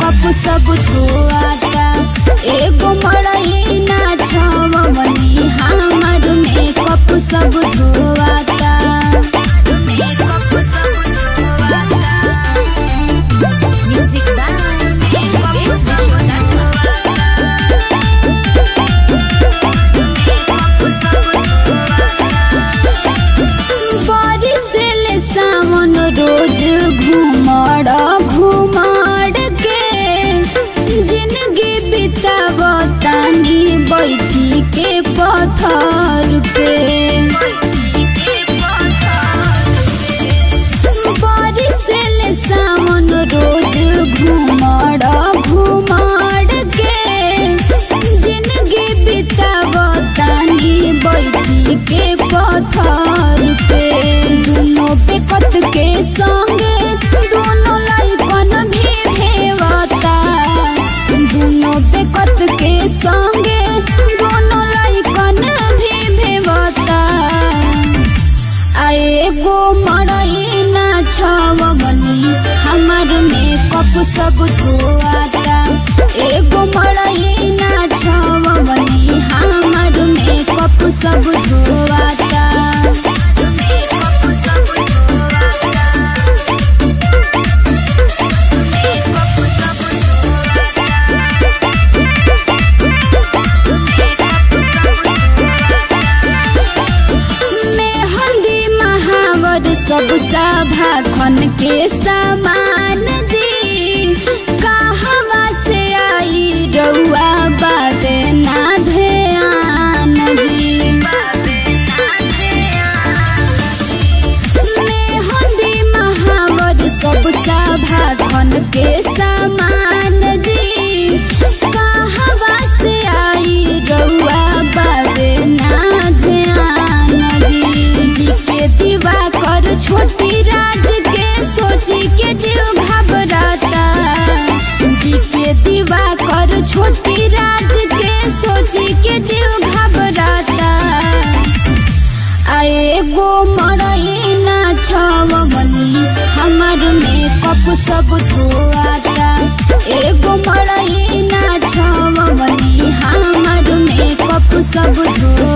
Makeup सब धोआता। एगो मड़ई ना छवनी हमार मेकअप सब धोआता। मेकअप सब धोआता। म्यूजिक बाय मेकअप सब धोआता। मेकअप सब धोआता। बारिश ले सावन रोज घुमड़ के जिंदगी बितावतानी बैठी के पत्थर पे। बारिश ले सावन रोज घुमड़ के जिंदगी बितावतानी बैठी के पत्थर पे। दोनों बेकत के संगे दोनों लाइकन भी भेवता। दोनों बेकत के संगे दोनों लाइकन भी भेवता। एगो मड़ई ना छवनी हमार मेकअप सब धोआता। एगो मड़ई ना छवनी हमार मेकअप सब धोआता। मेकअप सब धोआता। मेकअप सब धोआता। मेकअप सब धोआता। मेहंदी महावर सब सभा खन के समान जी। कहवा से आई रउआ बाबे ना ध्यान जी। मेहंदी महावर सब सभा खन के समान जी। कहवा से आई रउआ बाबे ना ध्यान जी। जी के दीवा कर छोटी राज के सोची के जीव घबराता। जी के दीवा कर छोटी राज के सोची के जीव घबराता। एगो मड़ई ना छवनी हमार मेकअप सब धोआता। एगो मड़ई ना छवनी हमार मेकअप सब धोआता।